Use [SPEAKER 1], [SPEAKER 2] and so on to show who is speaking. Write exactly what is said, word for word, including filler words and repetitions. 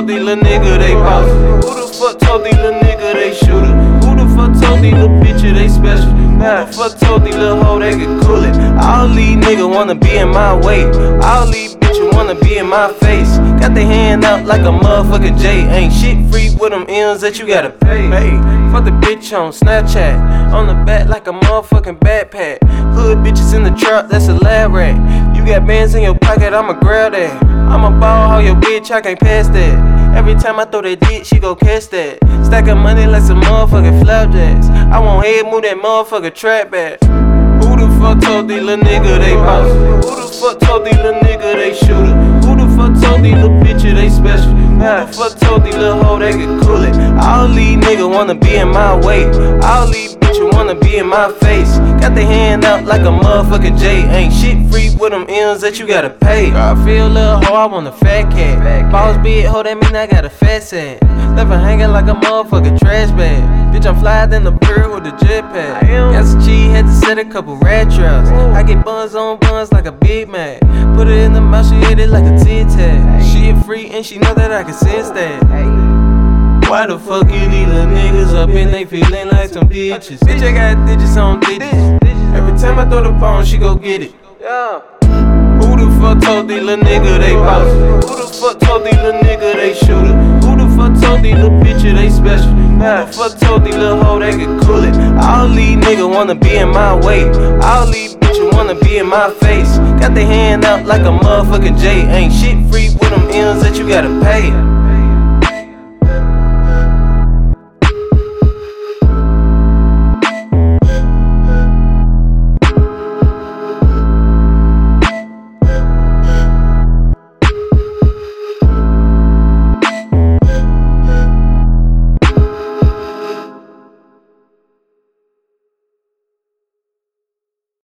[SPEAKER 1] told these little nigga they boss? Who the fuck told these little nigga they shooter? Who the fuck told these little bitches they special? Who the fuck told these little hoe they could cool it? All these niggas wanna be in my way. All these bitches wanna be in my face. Got their hand out like a motherfucker J. Ain't shit free with them M's that you gotta pay. Hey, fuck the bitch on Snapchat. On the back like a motherfucking backpack. Hood bitches in the truck, that's a lab rat. You got bands in your pocket, I'ma grab that. I'ma ball how your bitch, I can't pass that. Every time I throw that dick, she gon' catch that. Stacking money like some motherfucking flapjacks. I want head move that motherfucker trap back. Who the fuck told these little nigga they boss? Who the fuck told these little nigga they shooter? Who the fuck told these little bitches they special? Who the fuck told these little hoe they could cool it? All these niggas wanna be in my way. All these bitches wanna be in my face. Got their hand out like a motherfucker J. Ain't shit free with them M's that you gotta pay. I feel little hoe, I want a fat cat. Boss big hoe, that mean I got a fat set. Left her hanging like a motherfucking trash bag. Bitch, I'm flyer than the bird with a jetpack. Got some cheese, had to set a couple rat traps. I get buns on buns like a Big Mac. Put it in the mouth, she ate it like a Tic Tac. She a free and she know that I can sense that. Why the fuck you these little niggas up and they feeling like some bitches? Bitch, I got digits on digits. Every time I throw the phone, she go get it. Yeah. Who the fuck told these little nigga they boss? Who the fuck told these little nigga they shooter? Who the fuck told these little bitches they special? Who the fuck told these little hoe they could cool it? All these niggas wanna be in my way. All these bitches wanna be in my face. Got their hand out like a motherfucker J. Ain't shit free with them M's that you gotta pay.